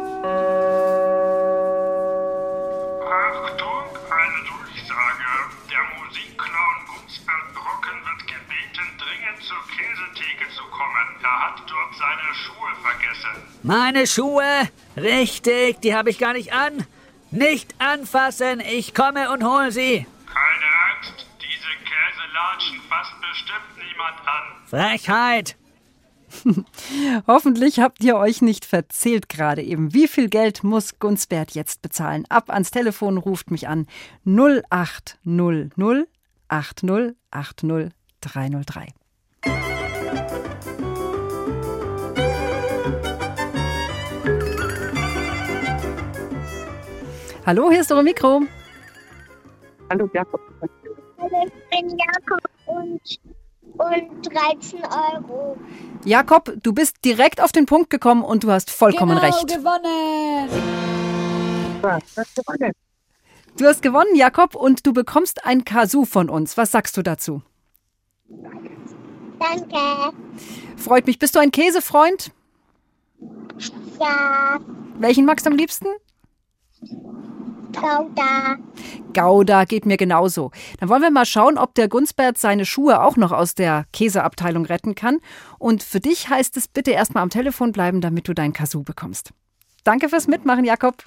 Achtung, eine Durchsage. Der Musikclown Gunsbert Brocken wird gebeten, dringend zur Käsetheke zu kommen. Er hat dort seine Schuhe vergessen. Meine Schuhe? Richtig, die habe ich gar nicht an. Nicht anfassen, ich komme und hol sie. Keine Angst, diese Käselatschen fasst bestimmt niemand an. Frechheit. Hoffentlich habt ihr euch nicht verzählt gerade eben. Wie viel Geld muss Gunsbert jetzt bezahlen? Ab ans Telefon, ruft mich an. null acht null null acht null acht null drei null drei. Hallo, hier ist eure Mikro. Hallo, Jakob. Ich bin Jakob und, und dreizehn Euro. Jakob, du bist direkt auf den Punkt gekommen und du hast vollkommen genau, recht. gewonnen! Du hast gewonnen, Jakob, und du bekommst ein Kazoo von uns. Was sagst du dazu? Danke. Freut mich. Bist du ein Käsefreund? Ja. Welchen magst du am liebsten? Gouda. Gouda geht mir genauso. Dann wollen wir mal schauen, ob der Gunsbert seine Schuhe auch noch aus der Käseabteilung retten kann. Und für dich heißt es bitte erstmal am Telefon bleiben, damit du dein Kazoo bekommst. Danke fürs Mitmachen, Jakob.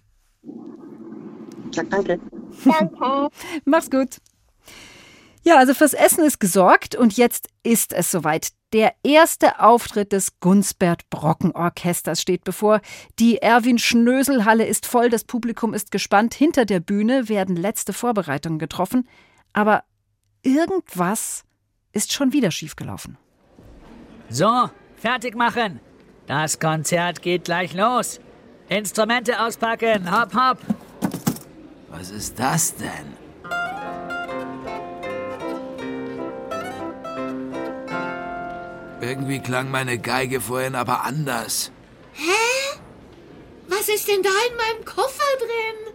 Ja, danke. Danke. Mach's gut. Ja, also fürs Essen ist gesorgt und jetzt ist es soweit. Der erste Auftritt des Gunsbert Brocken Orchesters steht bevor. Die Erwin-Schnösel-Halle ist voll, das Publikum ist gespannt. Hinter der Bühne werden letzte Vorbereitungen getroffen. Aber irgendwas ist schon wieder schiefgelaufen. So, fertig machen. Das Konzert geht gleich los. Instrumente auspacken, hopp, hopp. Was ist das denn? Irgendwie klang meine Geige vorhin aber anders. Hä? Was ist denn da in meinem Koffer drin?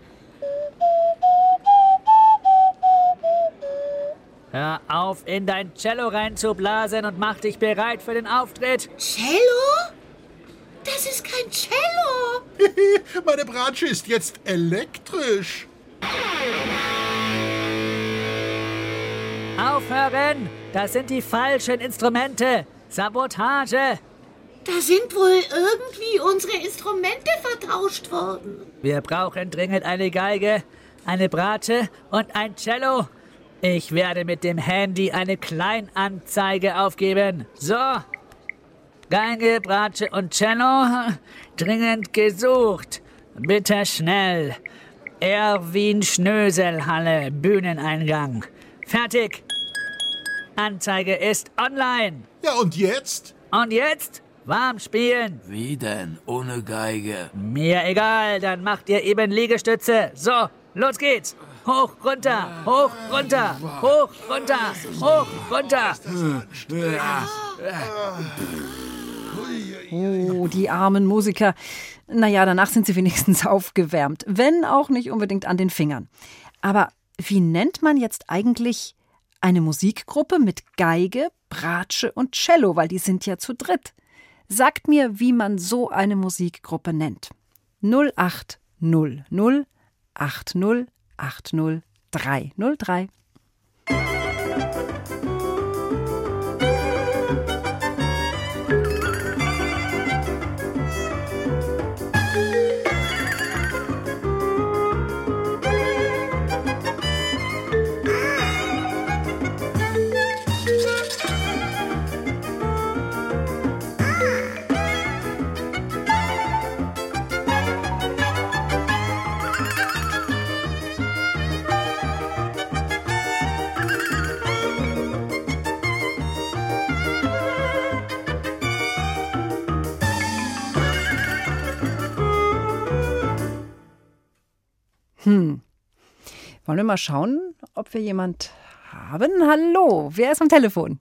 Hör auf, in dein Cello reinzublasen und mach dich bereit für den Auftritt. Cello? Das ist kein Cello. Meine Bratsche ist jetzt elektrisch. Aufhören! Das sind die falschen Instrumente. Sabotage! Da sind wohl irgendwie unsere Instrumente vertauscht worden. Wir brauchen dringend eine Geige, eine Bratsche und ein Cello. Ich werde mit dem Handy eine Kleinanzeige aufgeben. So, Geige, Bratsche und Cello, dringend gesucht. Bitte schnell. Erwin-Schnösel-Halle, Bühneneingang. Fertig. Anzeige ist online. Ja, und jetzt? Und jetzt? Warm spielen. Wie denn? Ohne Geige? Mir egal, dann macht ihr eben Liegestütze. So, los geht's. Hoch, runter, hoch, runter, hoch, runter, hoch, runter. Oh, die armen Musiker. Naja, danach sind sie wenigstens aufgewärmt. Wenn auch nicht unbedingt an den Fingern. Aber wie nennt man jetzt eigentlich eine Musikgruppe mit Geige, Bratsche und Cello? Weil die sind ja zu dritt. Sagt mir, wie man so eine Musikgruppe nennt. null acht null null acht null acht null drei null drei. Hm. Wollen wir mal schauen, ob wir jemand haben? Hallo, wer ist am Telefon?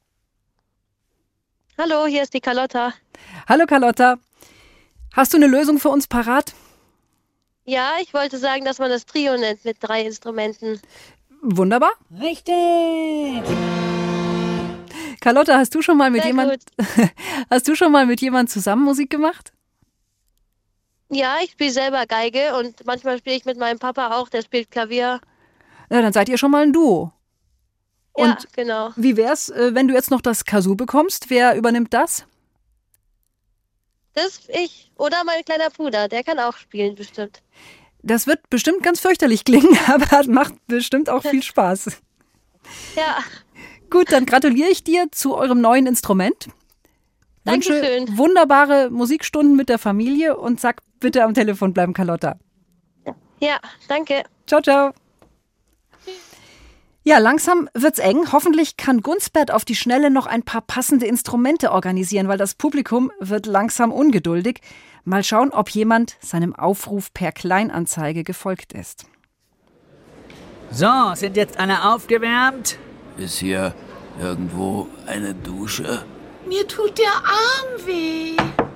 Hallo, hier ist die Carlotta. Hallo Carlotta. Hast du eine Lösung für uns parat? Ja, ich wollte sagen, dass man das Trio nennt mit drei Instrumenten. Wunderbar. Richtig. Carlotta, hast du schon mal mit Sehr jemand hast du schon mal mit jemand zusammen Musik gemacht? Ja, ich spiele selber Geige und manchmal spiele ich mit meinem Papa auch, der spielt Klavier. Na, dann seid ihr schon mal ein Duo. Und ja, genau. Wie wär's, wenn du jetzt noch das Kazoo bekommst? Wer übernimmt das? Das ich. Oder mein kleiner Bruder, der kann auch spielen bestimmt. Das wird bestimmt ganz fürchterlich klingen, aber macht bestimmt auch viel Spaß. Ja. Gut, dann gratuliere ich dir zu eurem neuen Instrument. Dankeschön. Wünsche wunderbare Musikstunden mit der Familie und sag bitte am Telefon bleiben, Carlotta. Ja, danke. Ciao, ciao. Ja, langsam wird's eng. Hoffentlich kann Gunsbert auf die Schnelle noch ein paar passende Instrumente organisieren, weil das Publikum wird langsam ungeduldig. Mal schauen, ob jemand seinem Aufruf per Kleinanzeige gefolgt ist. So, sind jetzt alle aufgewärmt? Ist hier irgendwo eine Dusche? Mir tut der Arm weh.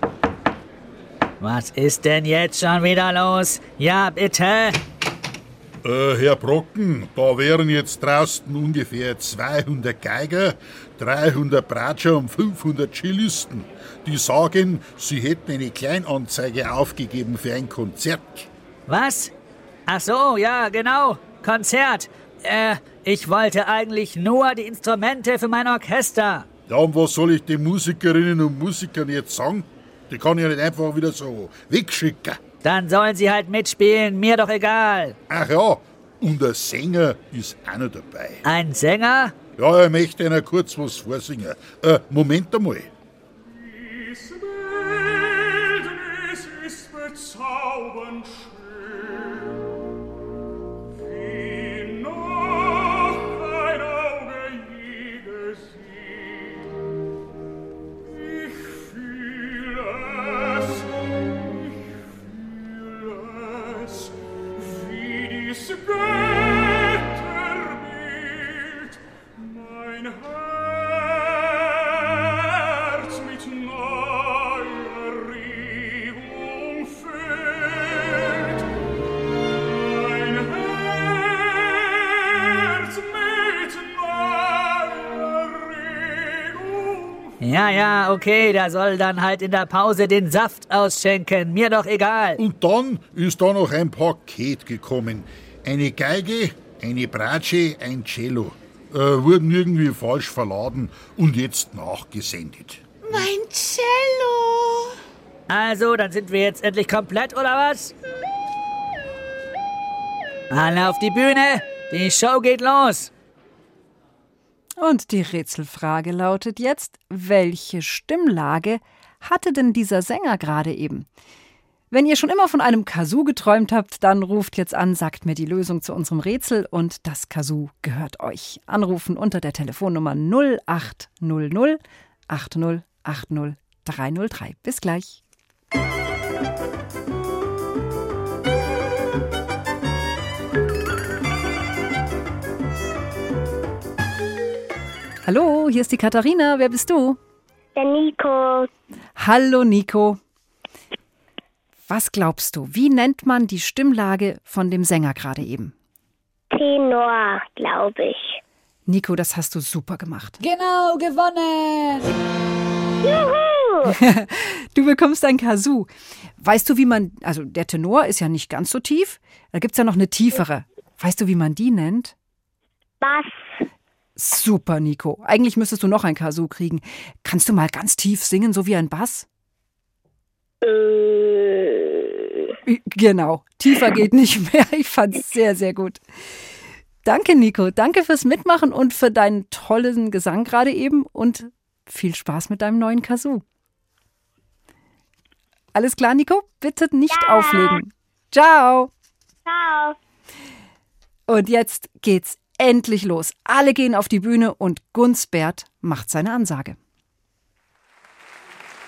Was ist denn jetzt schon wieder los? Ja, bitte. Äh, Herr Brocken, da wären jetzt draußen ungefähr zweihundert Geiger, dreihundert Bratscher und fünfhundert Cellisten. Die sagen, sie hätten eine Kleinanzeige aufgegeben für ein Konzert. Was? Ach so, ja, genau. Konzert. Äh, ich wollte eigentlich nur die Instrumente für mein Orchester. Ja, und was soll ich den Musikerinnen und Musikern jetzt sagen? Die kann ich ja nicht einfach wieder so wegschicken. Dann sollen sie halt mitspielen, mir doch egal. Ach ja, und ein Sänger ist auch noch dabei. Ein Sänger? Ja, er möchte einer kurz was vorsingen. Äh, Moment einmal. Dies Wildnis ist bezaubernd schön, wie noch ein Auge je gesehen. Ich fühl es, ich fühl es, wie dies Götterbild mein Herz mit neuer Regung füllt. Mein Herz mit neuer Regung. Ja, ja, okay, der soll dann halt in der Pause den Saft ausschenken, mir doch egal. Und dann ist da noch ein Paket gekommen. Eine Geige, eine Bratsche, ein Cello. Äh, wurden irgendwie falsch verladen und jetzt nachgesendet. Mein Cello. Also, dann sind wir jetzt endlich komplett, oder was? Alle auf die Bühne, die Show geht los. Und die Rätselfrage lautet jetzt, welche Stimmlage hatte denn dieser Sänger gerade eben? Wenn ihr schon immer von einem Kazoo geträumt habt, dann ruft jetzt an, sagt mir die Lösung zu unserem Rätsel und das Kazoo gehört euch. Anrufen unter der Telefonnummer null acht null null acht null acht null drei null drei. Bis gleich. Hallo, hier ist die Katharina. Wer bist du? Der Nico. Hallo, Nico. Was glaubst du, wie nennt man die Stimmlage von dem Sänger gerade eben? Tenor, glaube ich. Nico, das hast du super gemacht. Genau, gewonnen. Juhu! Du bekommst ein Kazoo. Weißt du, wie man, also der Tenor ist ja nicht ganz so tief, da gibt es ja noch eine tiefere. Weißt du, wie man die nennt? Bass. Super, Nico. Eigentlich müsstest du noch ein Kazoo kriegen. Kannst du mal ganz tief singen, so wie ein Bass? Äh. Genau, tiefer geht nicht mehr. Ich fand's sehr, sehr gut. Danke, Nico. Danke fürs Mitmachen und für deinen tollen Gesang gerade eben und viel Spaß mit deinem neuen Kazoo. Alles klar, Nico? Bitte nicht Ja. auflegen. Ciao. Ciao. Und jetzt geht's endlich los. Alle gehen auf die Bühne und Gunsbert macht seine Ansage.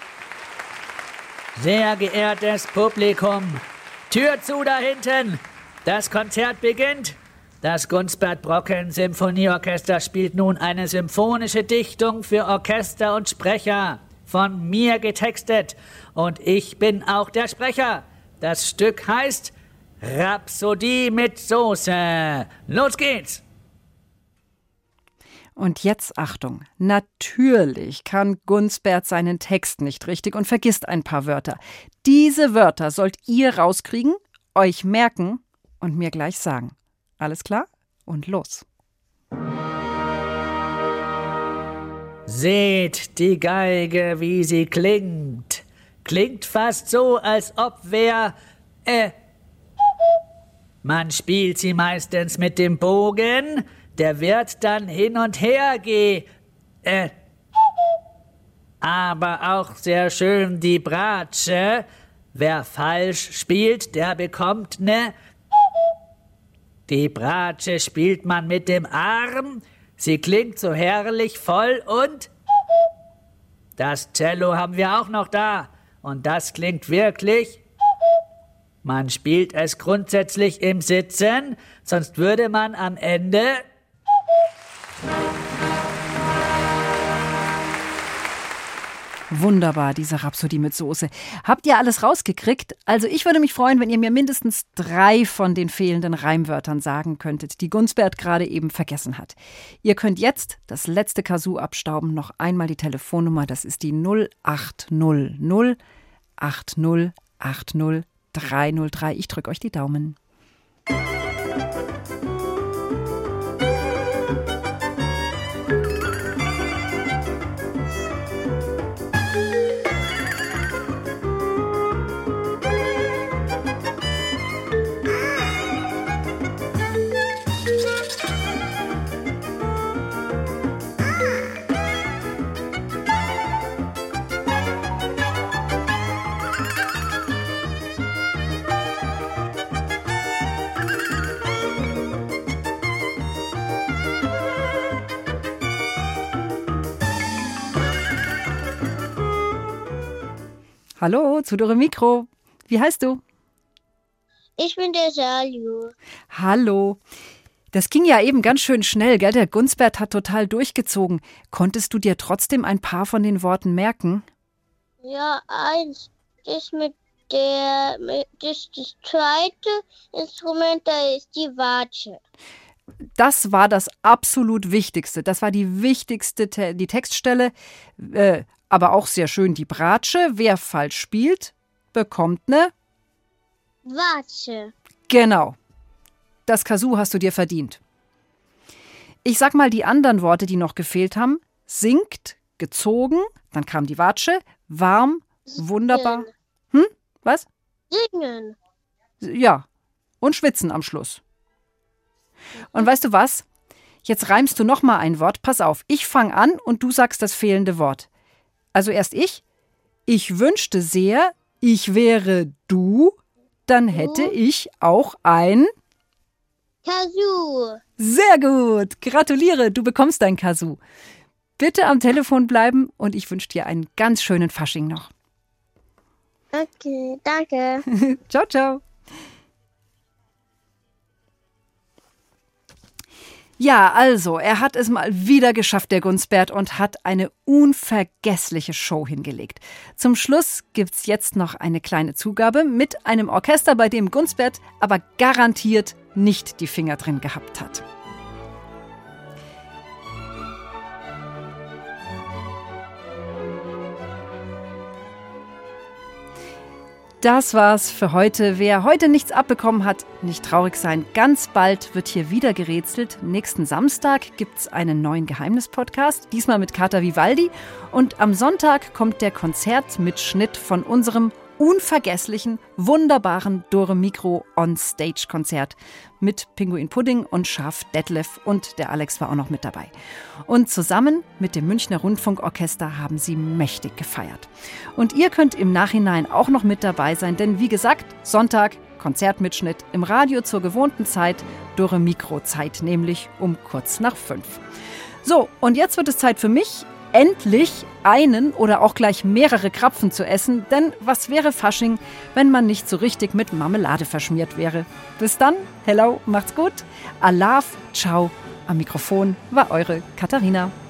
Sehr geehrtes Publikum, Tür zu da hinten. Das Konzert beginnt. Das Gunsbert Brocken Symphonieorchester spielt nun eine symphonische Dichtung für Orchester und Sprecher. Von mir getextet. Und ich bin auch der Sprecher. Das Stück heißt Rhapsodie mit Soße. Los geht's! Und jetzt Achtung, natürlich kann Gunsbert seinen Text nicht richtig und vergisst ein paar Wörter. Diese Wörter sollt ihr rauskriegen, euch merken und mir gleich sagen. Alles klar? Und los. Seht die Geige, wie sie klingt. Klingt fast so, als ob wer... Äh... Man spielt sie meistens mit dem Bogen, der wird dann hin und her geh... Äh... Aber auch sehr schön die Bratsche. Wer falsch spielt, der bekommt ne... Die Bratsche spielt man mit dem Arm, sie klingt so herrlich voll und das Cello haben wir auch noch da und das klingt wirklich. Man spielt es grundsätzlich im Sitzen, sonst würde man am Ende... Wunderbar, diese Rhapsodie mit Soße. Habt ihr alles rausgekriegt? Also ich würde mich freuen, wenn ihr mir mindestens drei von den fehlenden Reimwörtern sagen könntet, die Gunsbert gerade eben vergessen hat. Ihr könnt jetzt das letzte Kazoo abstauben. Noch einmal die Telefonnummer, das ist die null acht null null acht null acht null drei null drei. Ich drücke euch die Daumen. Hallo, zu Dore Mikro. Wie heißt du? Ich bin der Salju. Hallo. Das ging ja eben ganz schön schnell, gell? Der Gunsbert hat total durchgezogen. Konntest du dir trotzdem ein paar von den Worten merken? Ja, eins. Das mit der, mit, das, das zweite Instrument, da ist die Watsche. Das war das absolut Wichtigste. Das war die wichtigste, Te- die Textstelle. Äh, aber auch sehr schön die Bratsche. Wer falsch spielt, bekommt eine Watsche. Genau. Das Kazoo hast du dir verdient. Ich sag mal die anderen Worte, die noch gefehlt haben. Singt, gezogen, dann kam die Watsche, warm, wunderbar. Hm? Was? Singen. Ja. Und schwitzen am Schluss. Und weißt du was? Jetzt reimst du noch mal ein Wort. Pass auf, ich fange an und du sagst das fehlende Wort. Also erst ich. Ich wünschte sehr, ich wäre du, dann hätte ich auch ein Kazoo. Sehr gut. Gratuliere, du bekommst dein Kazoo. Bitte am Telefon bleiben und ich wünsche dir einen ganz schönen Fasching noch. Okay, danke. Ciao, ciao. Ja, also, er hat es mal wieder geschafft, der Gunsbert, und hat eine unvergessliche Show hingelegt. Zum Schluss gibt's jetzt noch eine kleine Zugabe mit einem Orchester, bei dem Gunsbert aber garantiert nicht die Finger drin gehabt hat. Das war's für heute. Wer heute nichts abbekommen hat, nicht traurig sein. Ganz bald wird hier wieder gerätselt. Nächsten Samstag gibt's einen neuen Geheimnis-Podcast, diesmal mit Kater Vivaldi. Und am Sonntag kommt der Konzertmitschnitt von unserem unvergesslichen, wunderbaren Dore Mikro On-Stage-Konzert mit Pinguin Pudding und Schaf Detlef, und der Alex war auch noch mit dabei. Und zusammen mit dem Münchner Rundfunkorchester haben sie mächtig gefeiert. Und ihr könnt im Nachhinein auch noch mit dabei sein, denn wie gesagt, Sonntag Konzertmitschnitt im Radio zur gewohnten Zeit, Dore Mikro Zeit, nämlich um kurz nach fünf. So, und jetzt wird es Zeit für mich. endlich einen oder auch gleich mehrere Krapfen zu essen, denn was wäre Fasching, wenn man nicht so richtig mit Marmelade verschmiert wäre? Bis dann, hello, macht's gut, Alaf, ciao. Am Mikrofon war eure Katharina.